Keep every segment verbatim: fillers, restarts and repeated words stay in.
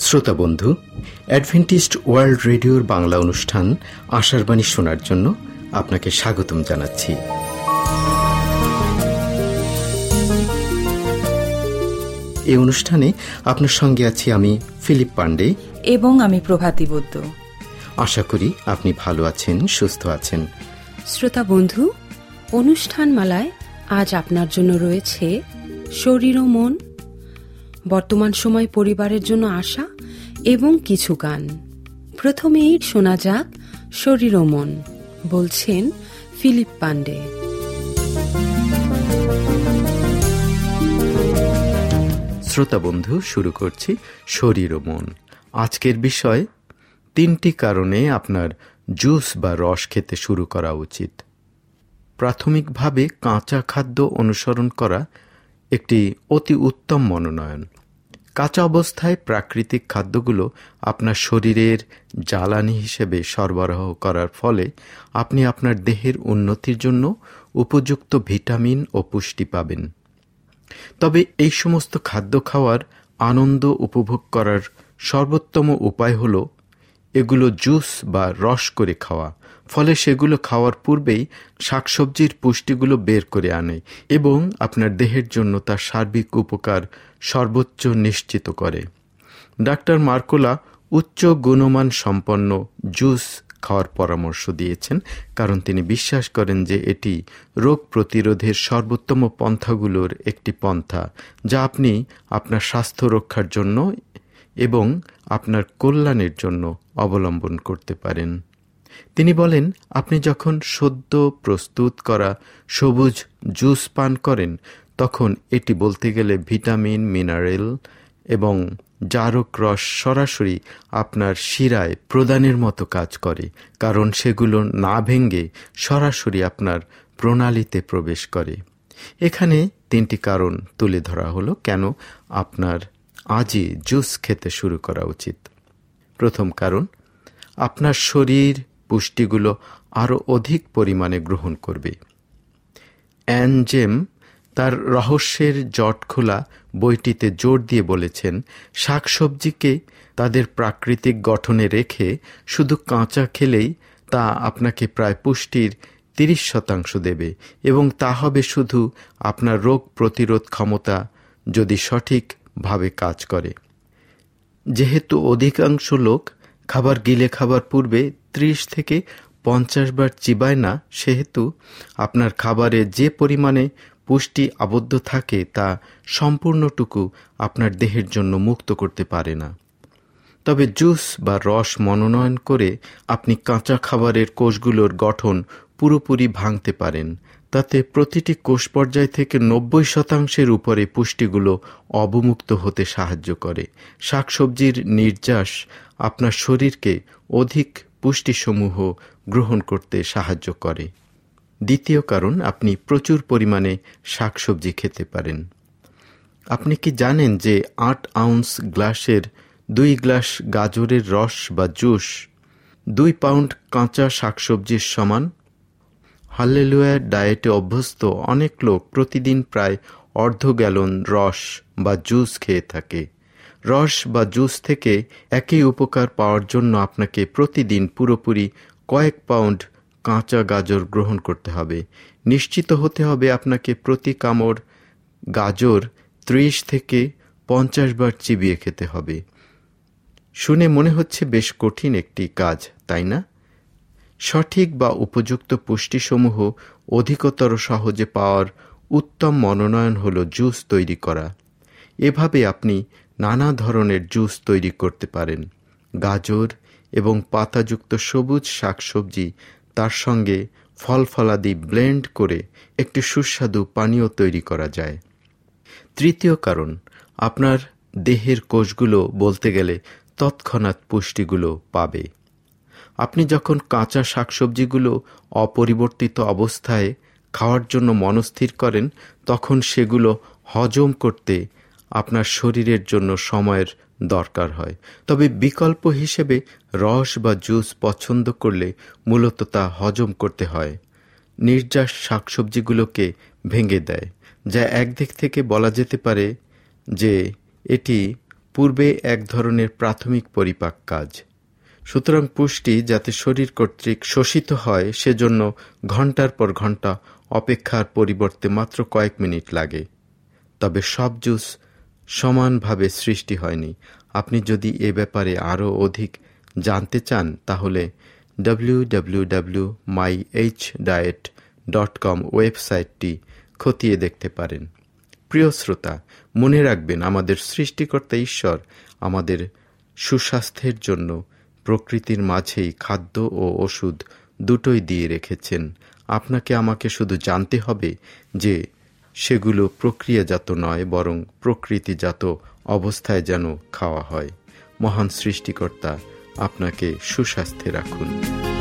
শ্রোতা বন্ধু, Adventist world রেডিওর বাংলা অনুষ্ঠান আশার বাণী শোনার জন্য আপনাকে স্বাগতম জানাচ্ছি। এই অনুষ্ঠানে আপনার সঙ্গে আছি আমি ফিলিপ পান্ডে এবং আমি প্রভাতী বৈদ্য। আশা করি আপনি ভালো আছেন, সুস্থ আছেন। শ্রোতা বন্ধু, অনুষ্ঠান মালায় আজ আপনার জন্য রয়েছে শরীর ও মন, বর্তমান সময় পরিবারের জন্য আশা এবং কিছু গান। প্রথমেই শোনা যাক শরীর ও মন, বলছেন ফিলিপ পান্ডে। শ্রোতা বন্ধু, শুরু করছি শরীর ও মন। আজকের বিষয়, তিনটি কারণে আপনার জুস বা রস খেতে শুরু করা উচিত। প্রাথমিকভাবে কাঁচা খাদ্য অনুসরণ করা একটি অতি উত্তম মনোনয়ন। কাঁচা অবস্থায় প্রাকৃতিক খাদ্যগুলো আপনার শরীরের জ্বালানি হিসেবে সরবরাহ করার ফলে আপনি আপনার দেহের উন্নতির জন্য উপযুক্ত ভিটামিন ও পুষ্টি পাবেন। তবে এই সমস্ত খাদ্য খাওয়ার আনন্দ উপভোগ করার সর্বোত্তম উপায় হল এগুলো জুস বা রস করে খাওয়া। ফলে সেগুলো খাওয়ার পূর্বেই শাকসবজির পুষ্টিগুলো বের করে আনে এবং আপনার দেহের জন্য তার সার্বিক উপকার সর্বোচ্চ নিশ্চিত করে। ডাক্তার মার্কোলা উচ্চ গুণমান সম্পন্ন জুস খাওয়ার পরামর্শ দিয়েছেন, কারণ তিনি বিশ্বাস করেন যে এটি রোগ প্রতিরোধের সর্বোত্তম পন্থাগুলোর একটি পন্থা, যা আপনি আপনার স্বাস্থ্য রক্ষার জন্য এবং আপনার কল্যাণের জন্য অবলম্বন করতে পারেন। তিনি বলেন, আপনি যখন সদ্য প্রস্তুত করা সবুজ জুস পান করেন, তখন এটি বলতে গেলে ভিটামিন, মিনারেল এবং জারক রস সরাসরি আপনার শিরায় প্রদানের মতো কাজ করে, কারণ সেগুলো না ভেঙে সরাসরি আপনার প্রণালীতে প্রবেশ করে। এখানে তিনটি কারণ তুলে ধরা হলো কেন আপনার আজই জুস খেতে শুরু করা উচিত। প্রথম কারণ, আপনার শরীর পুষ্টিগুলো আরও অধিক পরিমাণে গ্রহণ করবে। অ্যান জেম তার রহস্যের জট খোলা বইটিতে জোর দিয়ে বলেছেন, শাকসবজিকে তাদের প্রাকৃতিক গঠনে রেখে শুধু কাঁচা খেলেই তা আপনাকে প্রায় পুষ্টির তিরিশ শতাংশ দেবে, এবং তা হবে শুধু আপনার রোগ প্রতিরোধ ক্ষমতা যদি সঠিকভাবে কাজ করে। যেহেতু অধিকাংশ লোক খাবার গিলে খাবার পূর্বে ত্রিশ থেকে পঞ্চাশ বার চিবায় না, সেহেতু আপনার খাবারে যে পরিমাণে পুষ্টি আবদ্ধ থাকে তা সম্পূর্ণটুকু আপনার দেহের জন্য মুক্ত করতে পারে না। তবে জুস বা রস মনোনয়ন করে আপনি কাঁচা খাবারের কোষগুলোর গঠন পুরোপুরি ভাঙতে পারেন। তাতে প্রতিটি কোষ পর্যায় থেকে নব্বই শতাংশের উপরে পুষ্টিগুলো অবমুক্ত হতে সাহায্য করে। শাকসবজির নির্যাস আপনার শরীরকে অধিক পুষ্টিসমূহ গ্রহণ করতে সাহায্য করে। দ্বিতীয় কারণ, আপনি প্রচুর পরিমাণে শাকসবজি খেতে পারেন। আপনি কি জানেন যে আট আউন্স গ্লাসের দুই গ্লাস গাজরের রস বা জুস দুই পাউন্ড কাঁচা শাকসবজির সমান? হাল্লেলুয়ার ডায়েটে অভ্যস্ত অনেক লোক প্রতিদিন প্রায় অর্ধ গ্যালন রস বা জুস খেয়ে থাকে। রস বা জুস থেকে একই উপকার পাওয়ার জন্য আপনাকে প্রতিদিন পুরোপুরি কয়েক পাউন্ড কাঁচা গাজর গ্রহণ করতে হবে। নিশ্চিত হতে হবে আপনাকে প্রতি কামড় গাজর ত্রিশ থেকে পঞ্চাশ বার চিবিয়ে খেতে হবে। শুনে মনে হচ্ছে বেশ কঠিন একটি কাজ, তাই না? সঠিক বা উপযুক্ত পুষ্টিসমূহ অধিকতর সহজে পাওয়ার উত্তম মনোনয়ন হল জুস তৈরি করা। এভাবে আপনি নানা ধরনের জুস তৈরি করতে পারেন। গাজর এবং পাতাযুক্ত সবুজ শাকসবজি, তার সঙ্গে ফল ফলাদি ব্লেন্ড করে একটি সুস্বাদু পানীয় তৈরি করা যায়। তৃতীয় কারণ, আপনার দেহের কোষগুলো বলতে গেলে তৎক্ষণাৎ পুষ্টিগুলো পাবে। আপনি যখন কাঁচা শাকসবজিগুলো অপরিবর্তিত অবস্থায় খাওয়ার জন্য মনস্থির করেন, তখন সেগুলো হজম করতে আপনার শরীরের জন্য সময়ের দরকার হয়। তবে বিকল্প হিসেবে রস বা জুস পছন্দ করলে মূলত তা হজম করতে হয়। নির্যাস শাকসবজিগুলোকে ভেঙে দেয়, যা একদিক থেকে বলা যেতে পারে যে এটি পূর্বে এক ধরনের প্রাথমিক পরিপাক কাজ। সুতরাং পুষ্টি যাতে শরীর কর্তৃক শোষিত হয় সেজন্য ঘন্টার পর ঘন্টা অপেক্ষার পরিবর্তে মাত্র কয়েক মিনিট লাগে। তবে সব জুস সমানভাবে সৃষ্টি হয়নি। আপনি যদি এ ব্যাপারে আরও অধিক জানতে চান তাহলে W W W dot my H diet dot com ওয়েবসাইটটি খতিয়ে দেখতে পারেন। প্রিয় শ্রোতা, মনে রাখবেন আমাদের সৃষ্টিকর্তা ঈশ্বর আমাদের সুস্বাস্থ্যের জন্য প্রকৃতির মাঝেই খাদ্য ও ওষুধ দুটোই দিয়ে রেখেছেন। আপনাকে আমাকে শুধু জানতে হবে যে সেগুলো প্রক্রিয়াজাত নয়, বরং প্রকৃতিজাত অবস্থায় যেন খাওয়া হয়। মহান সৃষ্টিকর্তা আপনাকে সুস্বাস্থ্যে রাখুন।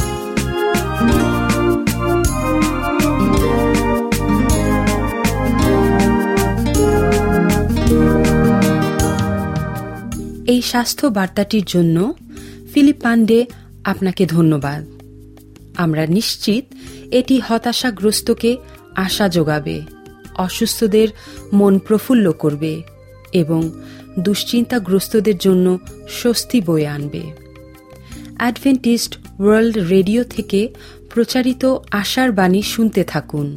এই স্বাস্থ্য বার্তাটির জন্য ফিলিপ পান্ডে আপনাকে ধন্যবাদ। আমরা নিশ্চিত এটি হতাশাগ্রস্তকে আশা যোগাবে, অসুস্থদের মন প্রফুল্ল করবে এবং দুশ্চিন্তাগ্রস্তদের জন্য স্বস্তি বয়ে আনবে। অ্যাডভেন্টিস্ট ওয়ার্ল্ড রেডিও থেকে প্রচারিত আশার বাণী শুনতে থাকুন।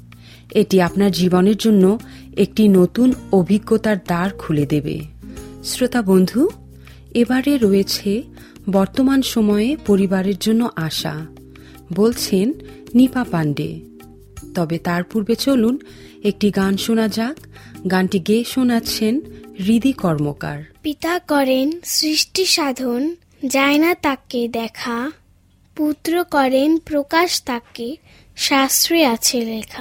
এটি আপনার জীবনের জন্য একটি নতুন অভিজ্ঞতার দ্বার খুলে দেবে। শ্রোতা বন্ধু, এবারে রয়েছে বর্তমান সময়ে পরিবারের জন্য আশা, বলছেন নিপা পান্ডে। তবে তার পূর্বে চলুন একটি গান শোনা যাক। গানটি গেয়ে শোনাচ্ছেন হৃদি কর্মকার। পিতা করেন সৃষ্টি সাধন, যায় না তাকে দেখা, পুত্র করেন প্রকাশ তাকে, শাস্ত্রে আছে লেখা।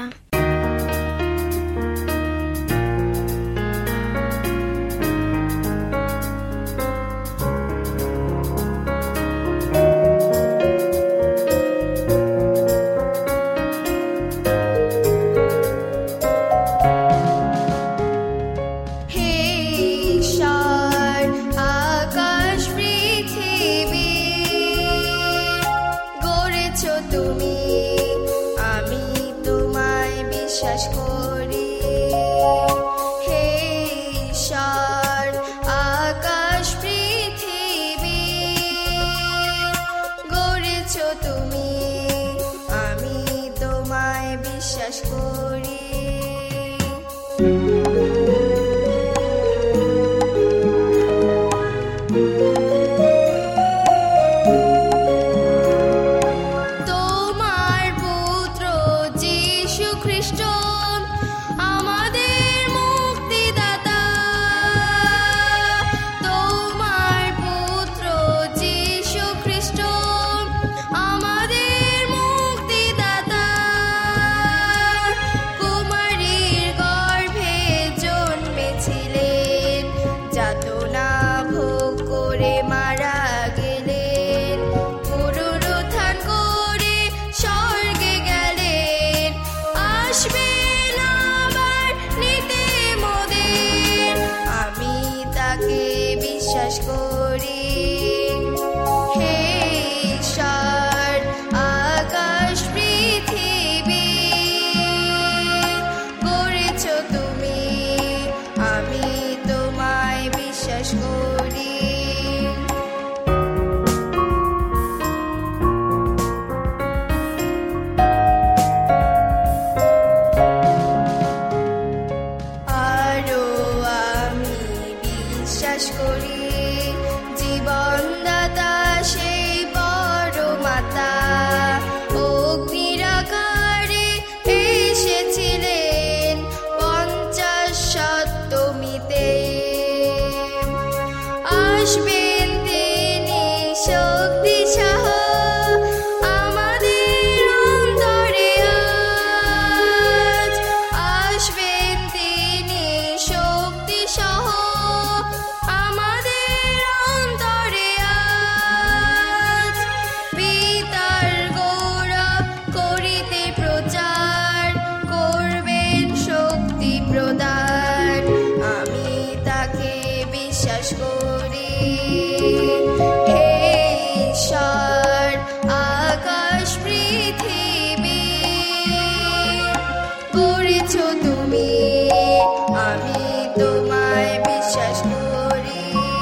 তুমি, আমি তোমায় বিশ্বাস করি।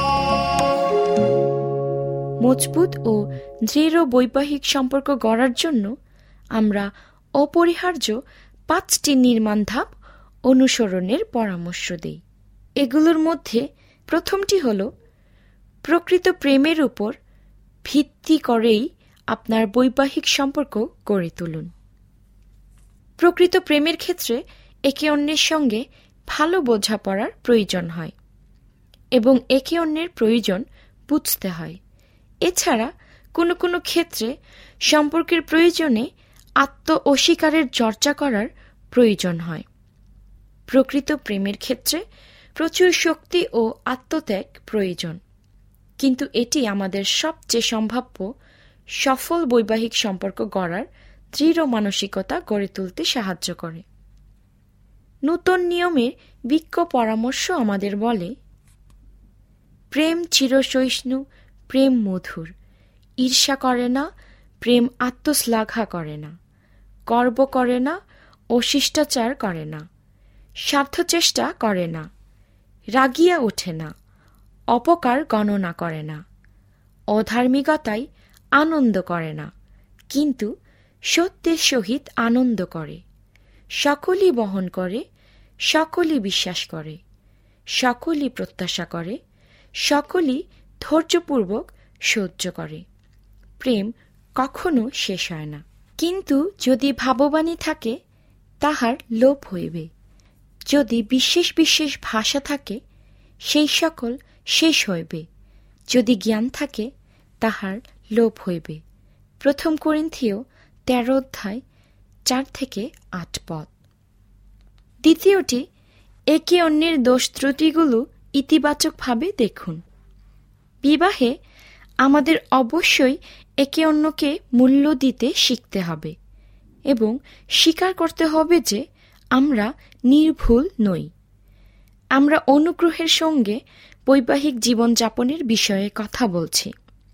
মজবুত ও দৃঢ় বৈবাহিক সম্পর্ক গড়ার জন্য আমরা অপরিহার্য পাঁচটি নির্মাণ ধাপ অনুসরণের পরামর্শ দেই। এগুলোর মধ্যে প্রথমটি হল প্রকৃত প্রেমের উপর ভিত্তি করেই আপনার বৈবাহিক সম্পর্ক গড়ে তুলুন। প্রকৃত প্রেমের ক্ষেত্রে একে অন্যের সঙ্গে ভালো বোঝাপড়ার প্রয়োজন হয় এবং একে অন্যের প্রয়োজন বুঝতে হয়। এছাড়া কোনো কোনো ক্ষেত্রে সম্পর্কের প্রয়োজনে আত্ম অস্বীকারের চর্চা করার প্রয়োজন হয়। প্রকৃত প্রেমের ক্ষেত্রে প্রচুর শক্তি ও আত্মত্যাগ প্রয়োজন, কিন্তু এটি আমাদের সবচেয়ে সম্ভাব্য সফল বৈবাহিক সম্পর্ক গড়ার দৃঢ় মানসিকতা গড়ে তুলতে সাহায্য করে। নূতন নিয়মের বিজ্ঞ পরামর্শ আমাদের বলে, প্রেম চিরসহিষ্ণু, প্রেম মধুর, ঈর্ষা করে না, প্রেম আত্মশ্লাঘা করে না, গর্ব করে না ও শিষ্টাচার করে না, স্বার্থ চেষ্টা করে না, রাগিয়া ওঠে না, অপকার গণনা করে না, অধার্মিকতায় আনন্দ করে না, কিন্তু সত্যের সহিত আনন্দ করে, সকলই বহন করে, সকলই বিশ্বাস করে, সকলই প্রত্যাশা করে, সকলই ধৈর্যপূর্বক সহ্য করে। প্রেম কখনো শেষ হয় না, কিন্তু যদি ভাববাণী থাকে তাহার লোপ হইবে, যদি বিশেষ বিশেষ ভাষা থাকে সেই সকল শেষ হইবে, যদি জ্ঞান থাকে তাহার লোপ হইবে। প্রথম করিন্থীয় তেরো অধ্যায় চার থেকে আট পদ। দ্বিতীয়টি, একে অন্যের দোষ ত্রুটিগুলো ইতিবাচকভাবে দেখুন। বিবাহে আমাদের অবশ্যই একে অন্যকে মূল্য দিতে শিখতে হবে এবং স্বীকার করতে হবে যে আমরা নির্ভুল নই। আমরা অনুগ্রহের সঙ্গে বৈবাহিক জীবনযাপনের বিষয়ে কথা বলছি।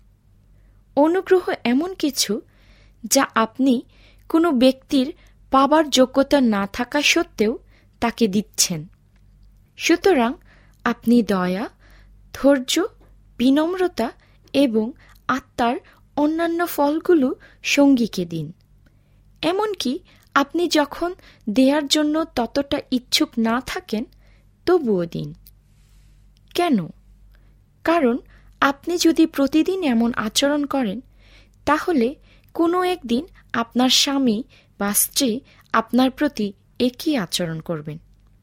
অনুগ্রহ এমন কিছু যা আপনি কোনো ব্যক্তির পাবার যোগ্যতা না থাকা সত্ত্বেও তাকে দিচ্ছেন। সুতরাং আপনি দয়া, ধৈর্য, বিনম্রতা এবং আত্মার অন্যান্য ফলগুলো সঙ্গীকে দিন। এমনকি আপনি যখন দেয়ার জন্য ততটা ইচ্ছুক না থাকেন তবুও দিন। কেন? কারণ আপনি যদি প্রতিদিন এমন আচরণ করেন তাহলে কোনো একদিন আপনার স্বামী বা স্ত্রী আপনার প্রতি একই আচরণ করবেন।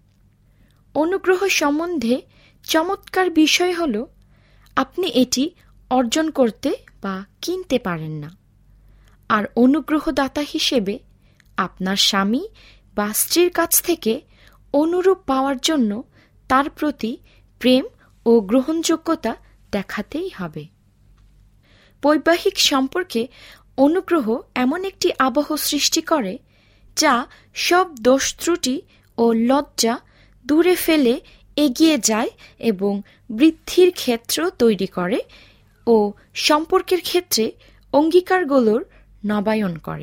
অনুগ্রহ সম্বন্ধে চমৎকার বিষয় হল আপনি এটি অর্জন করতে বা কিনতে পারেন না, আর অনুগ্রহদাতা হিসেবে আপনার স্বামী বা স্ত্রীর কাছ থেকে অনুরূপ পাওয়ার জন্য তার প্রতি প্রেম ও গ্রহণযোগ্যতা দেখাতেই হবে। বৈবাহিক সম্পর্কে অনুগ্রহ এমন একটি আবহ সৃষ্টি করে যা সব দোষ ত্রুটি ও লজ্জা দূরে ফেলে এগিয়ে যায় এবং বৃদ্ধির ক্ষেত্র তৈরি করে ও সম্পর্কের ক্ষেত্রে অঙ্গীকারগুলোর নবায়ন করে।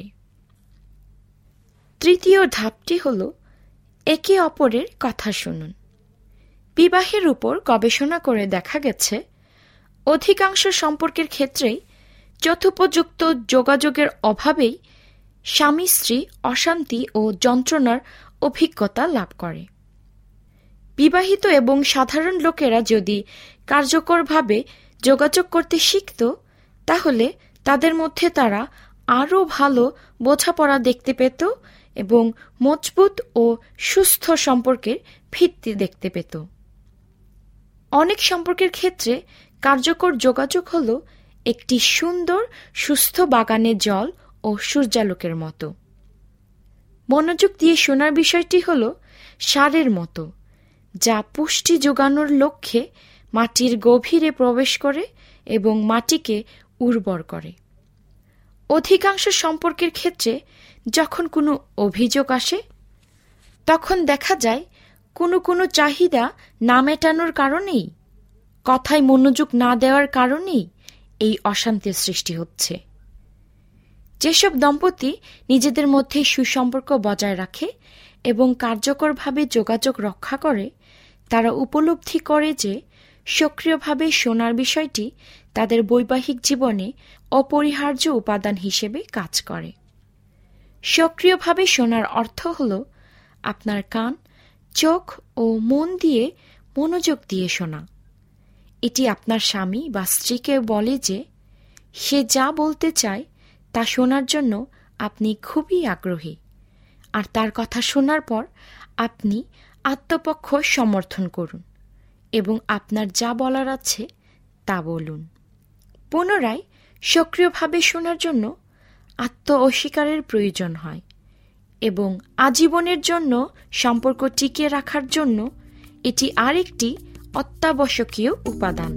তৃতীয় ধাপটি হল একে অপরের কথা শুনুন। বিবাহের উপর গবেষণা করে দেখা গেছে অধিকাংশ সম্পর্কের ক্ষেত্রেই যথোপযুক্ত যোগাযোগের অভাবেই স্বামী স্ত্রী অশান্তি ও যন্ত্রণার অভিজ্ঞতা লাভ করে। বিবাহিত এবং সাধারণ লোকেরা যদি কার্যকরভাবে যোগাযোগ করতে শিখত তাহলে তাদের মধ্যে তারা আরও ভালো বোঝাপড়া দেখতে পেত এবং মজবুত ও সুস্থ সম্পর্কের ভিত্তি দেখতে পেত। অনেক সম্পর্কের ক্ষেত্রে কার্যকর যোগাযোগ হল একটি সুন্দর সুস্থ বাগানে জল ও সূর্যালোকের মতো। মনোযোগ দিয়ে শোনার বিষয়টি হল সারের মতো, যা পুষ্টি যোগানোর লক্ষ্যে মাটির গভীরে প্রবেশ করে এবং মাটিকে উর্বর করে। অধিকাংশ সম্পর্কের ক্ষেত্রে যখন কোনো অভিযোগ আসে তখন দেখা যায় কোনো কোনো চাহিদা না মেটানোর কারণেই, কথায় মনোযোগ না দেওয়ার কারণেই এই অশান্তির সৃষ্টি হচ্ছে। যেসব দম্পতি নিজেদের মধ্যে সুসম্পর্ক বজায় রাখে এবং কার্যকরভাবে যোগাযোগ রক্ষা করে তারা উপলব্ধি করে যে সক্রিয়ভাবে শোনার বিষয়টি তাদের বৈবাহিক জীবনে অপরিহার্য উপাদান হিসেবে কাজ করে। সক্রিয়ভাবে শোনার অর্থ হল আপনার কান, চোখ ও মন দিয়ে মনোযোগ দিয়ে শোনা। এটি আপনার স্বামী বা স্ত্রীকে বলে যে সে যা বলতে চায় তা শোনার জন্য আপনি খুবই আগ্রহী, আর তার কথা শোনার পর আপনি আত্মপক্ষ সমর্থন করুন এবং আপনার যা বলার আছে তা বলুন। পুনরায় সক্রিয়ভাবে শোনার জন্য আত্ম অস্বীকারের প্রয়োজন হয় এবং আজীবনের জন্য সম্পর্ক টিকিয়ে রাখার জন্য এটি আরেকটি অত্যাবশ্যকীয় উপাদান।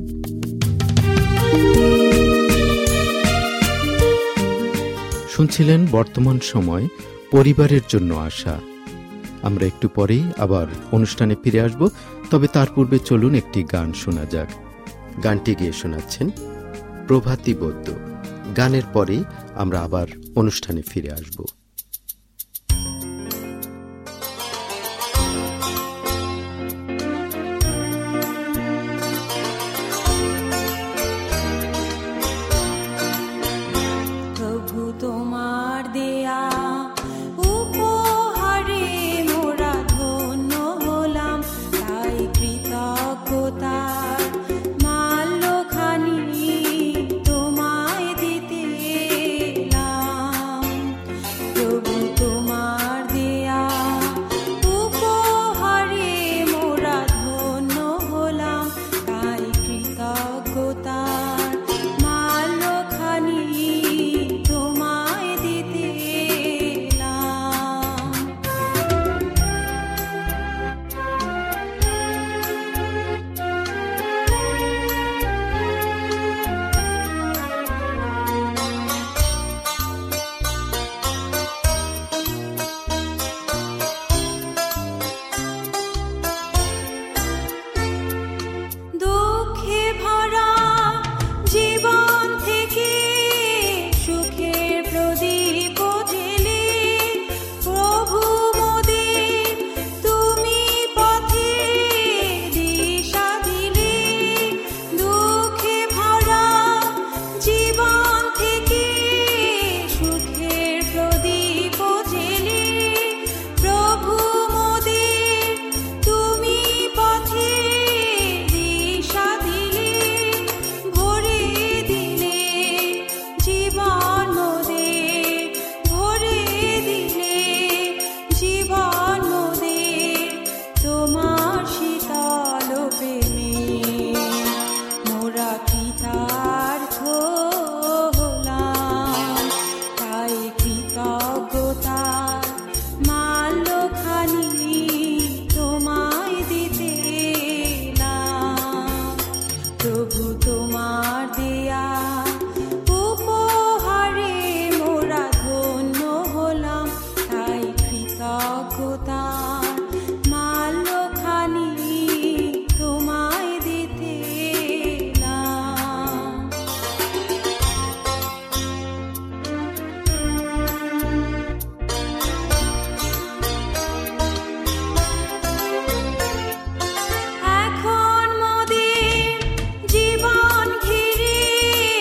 শুনছিলেন বর্তমান সময় পরিবারের জন্য আশা। আমরা একটু পরেই আবার অনুষ্ঠানে ফিরে আসব, তবে তার পূর্বে চলুন একটি গান শোনা যাক। গানটি গিয়ে শোনাচ্ছেন প্রভাতী বৈদ্য। গানের পরেই আমরা আবার অনুষ্ঠানে ফিরে আসব। এখন মোদের জীবন ঘিরে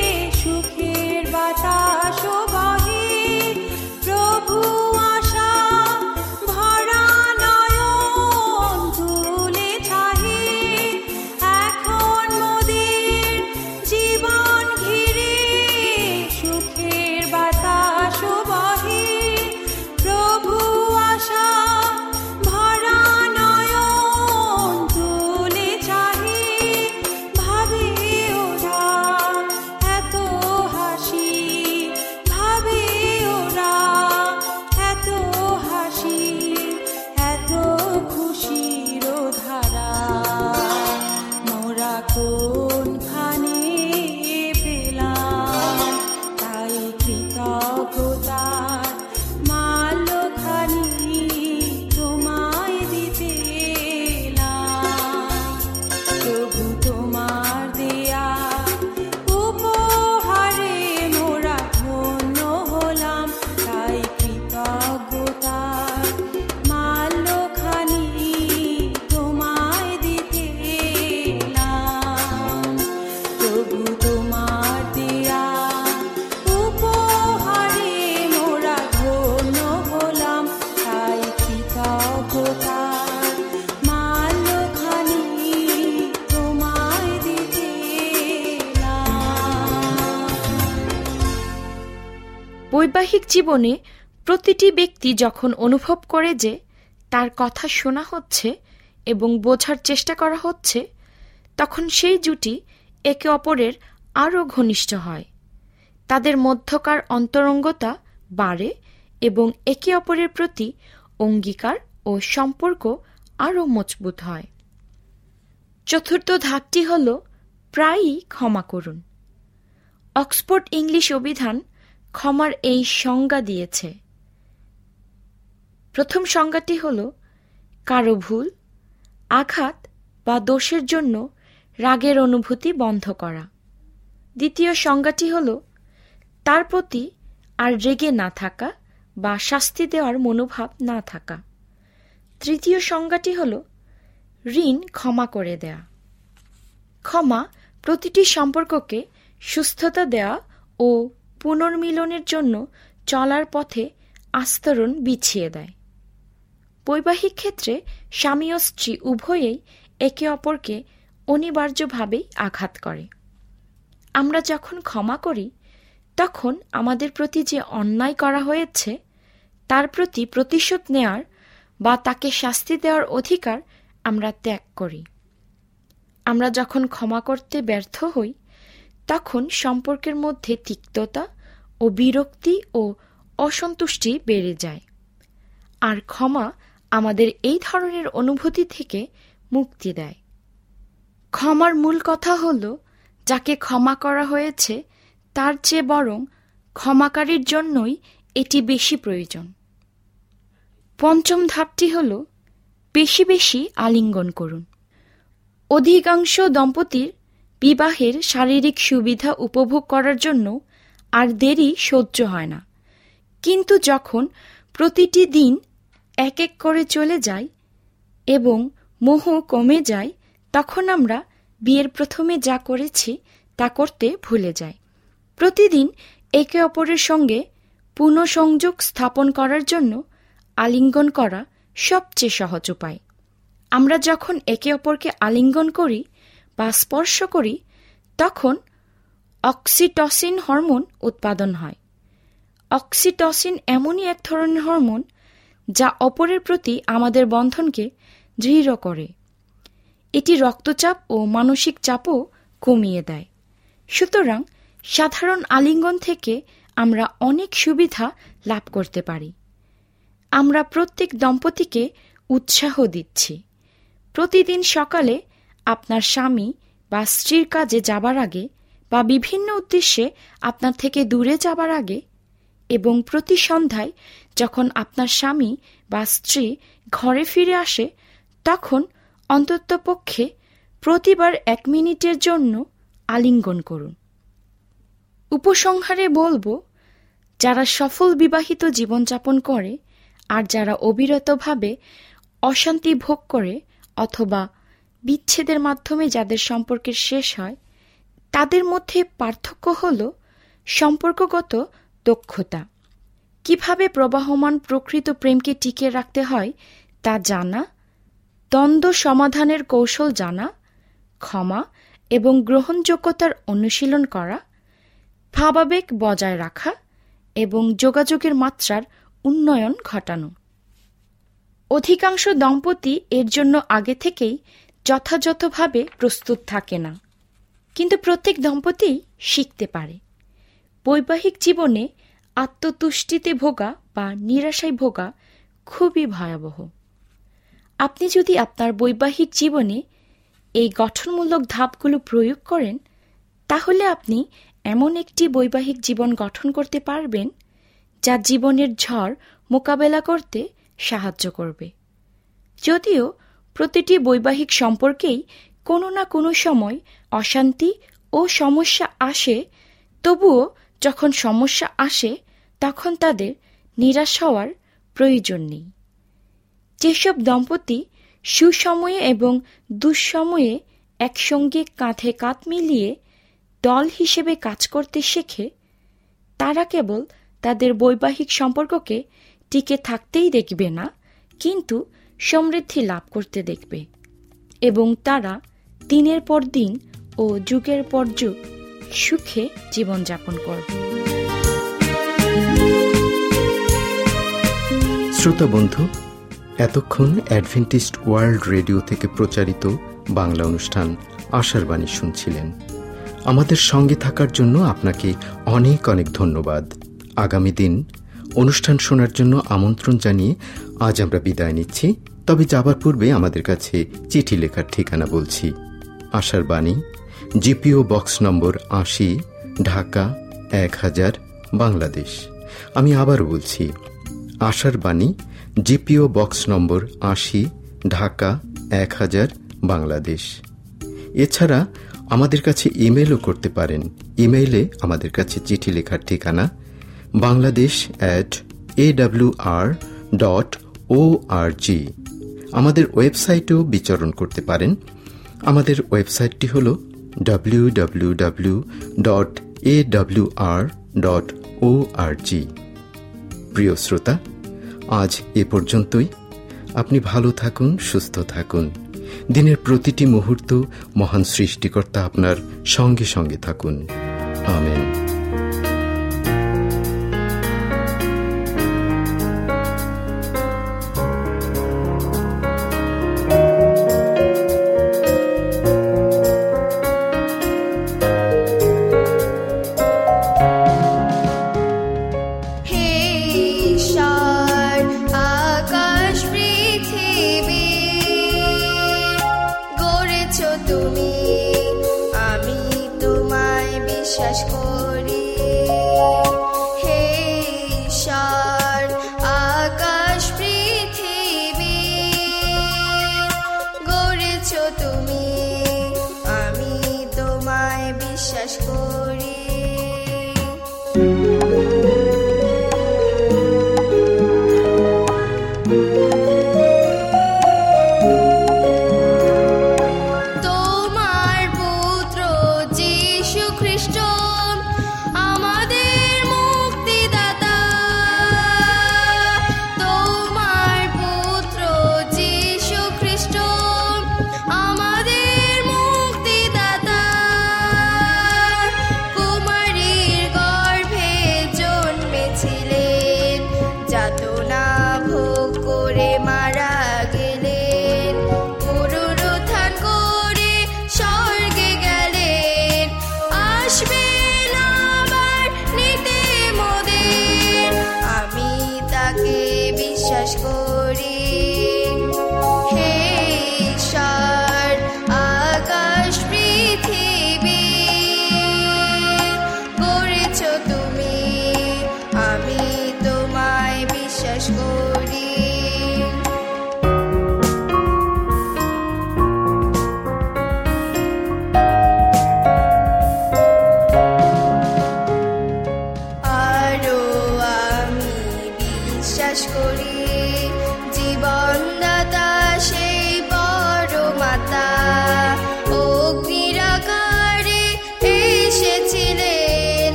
বৈবাহিক জীবনে প্রতিটি ব্যক্তি যখন অনুভব করে যে তার কথা শোনা হচ্ছে এবং বোঝার চেষ্টা করা হচ্ছে, তখন সেই জুটি একে অপরের আরও ঘনিষ্ঠ হয়। তাদের মধ্যকার অন্তরঙ্গতা বাড়ে এবং একে অপরের প্রতি অঙ্গীকার ও সম্পর্ক আরও মজবুত হয়। চতুর্থ ধাপটি হল প্রায়ই ক্ষমা করুন। অক্সফোর্ড ইংলিশ অভিধান ক্ষমার এই সংজ্ঞা দিয়েছে। প্রথম সংজ্ঞাটি হল কারো ভুল, আঘাত বা দোষের জন্য রাগের অনুভূতি বন্ধ করা। দ্বিতীয় সংজ্ঞাটি হল তার প্রতি আর রেগে না থাকা বা শাস্তি দেওয়ার মনোভাব না থাকা। তৃতীয় সংজ্ঞাটি হল ঋণ ক্ষমা করে দেয়া। ক্ষমা প্রতিটি সম্পর্ককে সুস্থতা দেয়া ও পুনর্মিলনের জন্য চলার পথে আস্তরণ বিছিয়ে দেয়। বৈবাহিক ক্ষেত্রে স্বামী ও স্ত্রী উভয়েই একে অপরকে অনিবার্যভাবেই আঘাত করে। আমরা যখন ক্ষমা করি, তখন আমাদের প্রতি যে অন্যায় করা হয়েছে তার প্রতি প্রতিশোধ নেয়ার বা তাকে শাস্তি দেওয়ার অধিকার আমরা ত্যাগ করি। আমরা যখন ক্ষমা করতে ব্যর্থ হই, তখন সম্পর্কের মধ্যে তিক্ততা ও বিরক্তি ও অসন্তুষ্টি বেড়ে যায়। আর ক্ষমা আমাদের এই ধরনের অনুভূতি থেকে মুক্তি দেয়। ক্ষমার মূল কথা হল, যাকে ক্ষমা করা হয়েছে তার চেয়ে বরং ক্ষমাকারীর জন্যই এটি বেশি প্রয়োজন। পঞ্চম ধাপটি হল বেশি বেশি আলিঙ্গন করুন। অধিকাংশ দম্পতির বিবাহের শারীরিক সুবিধা উপভোগ করার জন্য আর দেরি সহ্য হয় না, কিন্তু যখন প্রতিটি দিন এক এক করে চলে যায় এবং মোহ কমে যায়, তখন আমরা বিয়ের প্রথমে যা করেছি তা করতে ভুলে যাই। প্রতিদিন একে অপরের সঙ্গে পুনঃসংযোগ স্থাপন করার জন্য আলিঙ্গন করা সবচেয়ে সহজ উপায়। আমরা যখন একে অপরকে আলিঙ্গন করি বা স্পর্শ করি, তখন অক্সিটসিন হরমোন উৎপাদন হয়। অক্সিটসিন এমনই এক ধরনের হরমোন যা অপরের প্রতি আমাদের বন্ধনকে দৃঢ় করে। এটি রক্তচাপ ও মানসিক চাপও কমিয়ে দেয়। সুতরাং সাধারণ আলিঙ্গন থেকে আমরা অনেক সুবিধা লাভ করতে পারি। আমরা প্রত্যেক দম্পতিকে উৎসাহ দিচ্ছি, প্রতিদিন সকালে আপনার স্বামী বা স্ত্রীর কাজে যাবার আগে বা বিভিন্ন উদ্দেশ্যে আপনার থেকে দূরে যাবার আগে এবং প্রতি সন্ধ্যায় যখন আপনার স্বামী বা স্ত্রী ঘরে ফিরে আসে, তখন অন্ততপক্ষে প্রতিবার এক মিনিটের জন্য আলিঙ্গন করুন। উপসংহারে বলবো, যারা সফল বিবাহিত জীবনযাপন করে আর যারা অবিরতভাবে অশান্তি ভোগ করে অথবা বিচ্ছেদের মাধ্যমে যাদের সম্পর্কের শেষ হয়, তাদের মধ্যে পার্থক্য হল সম্পর্কগত দক্ষতা। কিভাবে প্রবাহমান প্রকৃত প্রেমকে টিকিয়ে রাখতে হয় তা জানা, দ্বন্দ্ব সমাধানের কৌশল জানা, ক্ষমা এবং গ্রহণযোগ্যতার অনুশীলন করা, ভাবাবেগ বজায় রাখা এবং যোগাযোগের মাত্রার উন্নয়ন ঘটানো। অধিকাংশ দম্পতি এর জন্য আগে থেকেই যথাযথভাবে প্রস্তুত থাকে না, কিন্তু প্রত্যেক দম্পতি শিখতে পারে। বৈবাহিক জীবনে আত্মতুষ্টিতে ভোগা বা নিরাশায় ভোগা খুবই ভয়াবহ। আপনি যদি আপনার বৈবাহিক জীবনে এই গঠনমূলক ধাপগুলো প্রয়োগ করেন, তাহলে আপনি এমন একটি বৈবাহিক জীবন গঠন করতে পারবেন যা জীবনের ঝড় মোকাবেলা করতে সাহায্য করবে। যদিও প্রতিটি বৈবাহিক সম্পর্কেই কোনো না কোনো সময় অশান্তি ও সমস্যা আসে, তবুও যখন সমস্যা আসে তখন তাদের নিরাশ হওয়ার প্রয়োজন নেই। যেসব দম্পতি সুসময়ে এবং দুঃসময়ে একসঙ্গে কাঁধে কাঁধ মিলিয়ে দল হিসেবে কাজ করতে শেখে, তারা কেবল তাদের বৈবাহিক সম্পর্ককে টিকে থাকতেই দেখবে না, কিন্তু সমৃদ্ধি লাভ করতে দেখবে এবং তারা দিনের পর দিন ও যুগের পর যুগ সুখে জীবনযাপন করবে। শ্রোতা বন্ধু, এতক্ষণ অ্যাডভেন্টিস্ট ওয়ার্ল্ড রেডিও থেকে প্রচারিত বাংলা অনুষ্ঠান আশার বাণী শুনছিলেন। আমাদের সঙ্গে থাকার জন্য আপনাকে অনেক অনেক ধন্যবাদ। আগামী দিন অনুষ্ঠান শোনার জন্য আমন্ত্রণ জানিয়ে আজ আমরা বিদায় নিচ্ছি। তবে যাবার পূর্বে আমাদের কাছে চিঠি লেখার ঠিকানা বলছি। আশার বাণী, জিপিও বক্স নম্বর আশি, ঢাকা এক হাজার, বাংলাদেশ। আমি আবারও বলছি, আশার বাণী, জিপিও বক্স নম্বর আশি, ঢাকা এক হাজার, বাংলাদেশ। এছাড়া আমাদের কাছে ইমেলও করতে পারেন। ইমেইলে আমাদের কাছে চিঠি লেখার ঠিকানা Bangladesh at A W R dot O R G. আমাদের ওয়েবসাইটেও বিচরণ করতে পারেন। আমাদের ওয়েবসাইটটি হল W W W dot A W R dot O R G. প্রিয় শ্রোতা, আজ এ পর্যন্তই। আপনি ভালো থাকুন, সুস্থ থাকুন। দিনের প্রতিটি মুহূর্ত মহান সৃষ্টিকর্তা আপনার সঙ্গে সঙ্গে থাকুন। আমেন। বিশ্বাস করি, হে ঈশ্বর আকাশ পৃথিবী গড়েছ তুমি, আমি তোমায় বিশ্বাস করি।